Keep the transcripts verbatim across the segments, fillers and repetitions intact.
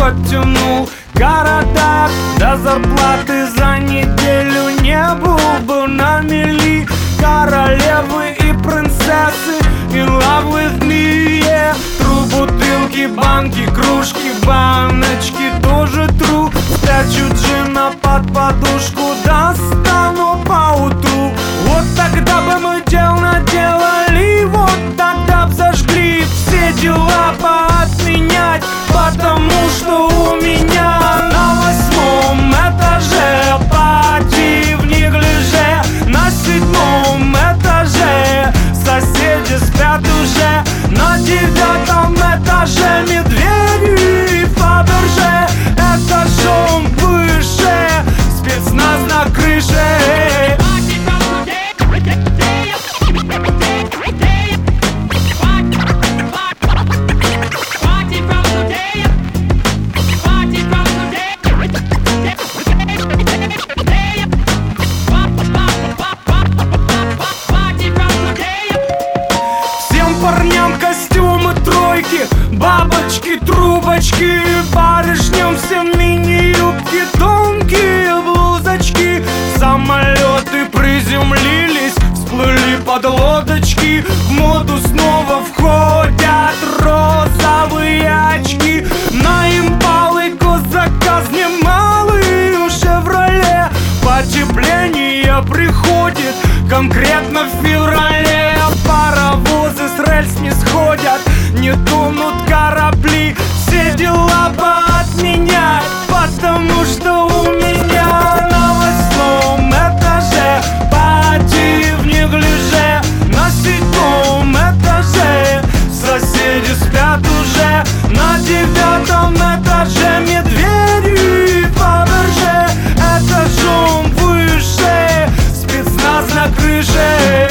потянул города до зарплаты за неделю. Не был бы на мели королевы и принцессы. In love with me, yeah. Тру бутылки, банки, кружки, баночки тоже тру. Спрячу джина под подушку, достану поутру. Вот тогда бы мы дел наделали, вот тогда б зажгли. Все дела поотменять, потому что у меня на восьмом этаже пати в неглиже. На седьмом этаже соседи спят уже. На девятом этаже медведи и Фаберже. Этажом выше спецназ на крыше. Бабочки, трубочки, барышням все мини-юбки, тонкие блузочки. Самолеты приземлились, всплыли под лодочки. В моду снова входят розовые очки. На импалы госзаказ немалый у «Шевроле». Потепление приходит конкретно в феврале. Паровозы с рельс не сходят, не тонут корабли. Все дела поотменять, потому что у меня на восьмом этаже пати в неглиже. На седьмом этаже соседи спят уже. На девятом этаже медведи и Фаберже. Этажом выше спецназ на крыше.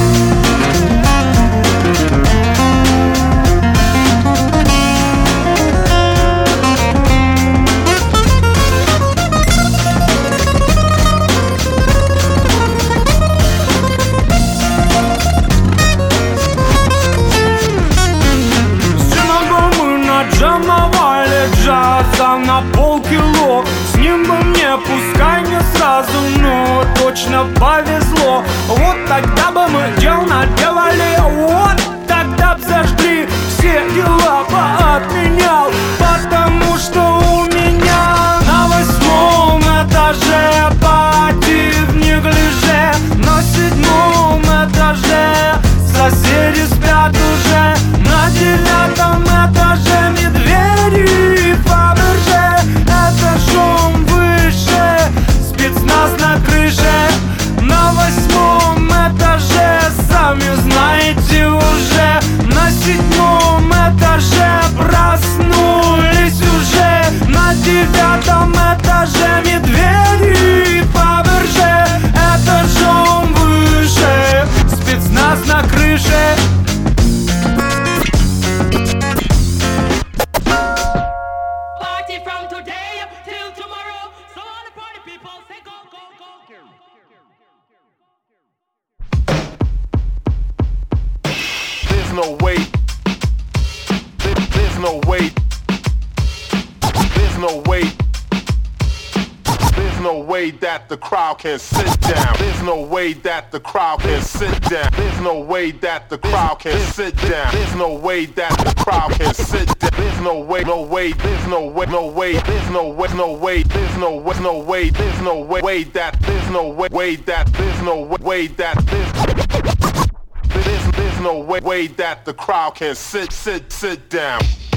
Джаза на полкило. С ним бы мне, пускай не сразу, но точно повезло. Вот тогда бы мы дел наделали, вот тогда б зажгли. Все дела поотменял, потому что у меня на восьмом этаже пати в неглиже. На седьмом этаже соседи спят уже. На девятом этаже медведи и Фаберже. Этажом выше спецназ на крыше. На восьмом этаже, сами знаете уже. На седьмом этаже проснулись уже. На девятом этаже медведи и Фаберже. Этажом выше спецназ на крыше. There's no way. There's no way. There's no way. There's no way that the crowd can sit down. There's no way that the crowd can sit down. There's no way that the crowd can sit down. There's no way that the crowd can sit down. There's no way, no way, there's no way, no way, there's no way, no way, there's no way, no way, there's no way, way that, there's no way, way that, there's no way, way that, there's There's, there's no way, way that the crowd can sit, sit, sit down.